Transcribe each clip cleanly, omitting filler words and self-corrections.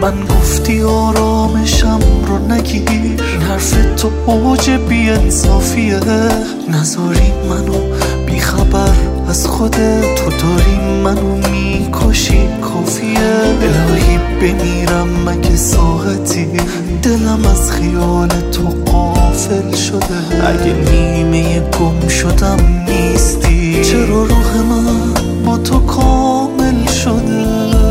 من گفتی آرامشم رو نگیر، حرف تو اوج بی انصافیه، نذاری منو بی خبر از خودت، تو داری منو میکشی کافیه. الهی بمیرم مگه ساعتی، دلم از خیال تو غافل شده. اگه نیمه گم شدم نیستی، چرا روح من با تو کامل شده؟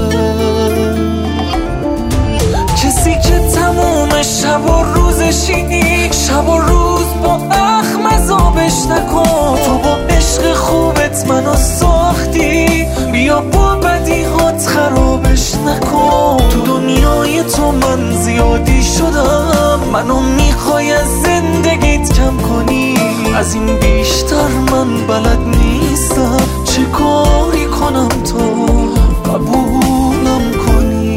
کسی که تموم شب و روزشینی، شب و روز با اخم عذابش نکن. تو با عشق خوبت منو ساختی، بیا با بدیهات خرابش نکن. تو دنیای تو من زیادی شدم، منو میخوای از زندگیت کم کنی. از این بیشتر من بلد نیستم، چه کاری کنم تو قبولم کنی.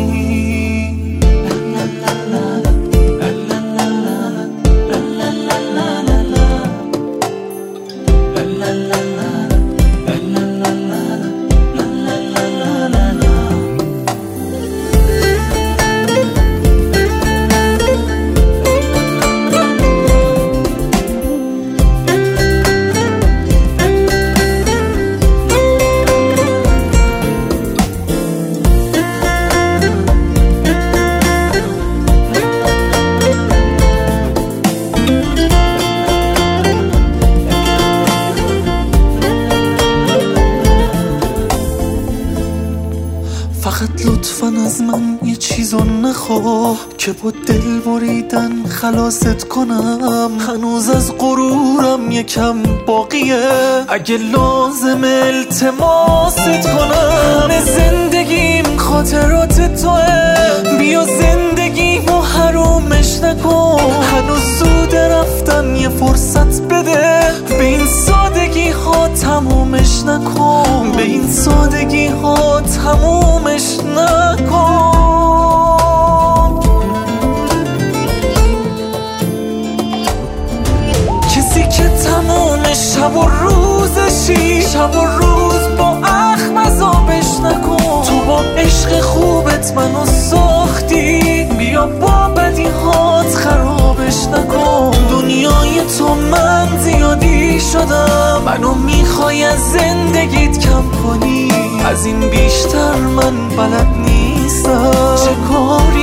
فقط لطفاً از من یه چیزو نخواه که با دل بریدن خلاصت کنم. هنوز از غرورم یکم باقیه، اگه لازم التماست کنم. زندگیم خاطرات توه، بیا زندگیمو حرومش نکن. هنوز زود رفتن یه فرصت بده، به این سادگی ها تمومش نکن. به این سادگی ها تمومش نکن. کسی که تموم شب و روزشی، شب و روز با اخم عذابش نکن. تو با عشق خوبت منو ساختی، بیا با بدیهات خرابش نکن. دنیای تو من زیادی شدم، منو میخوای از زندگیت کم کنی. از این بیشتر من بلد نیستم، چه کاری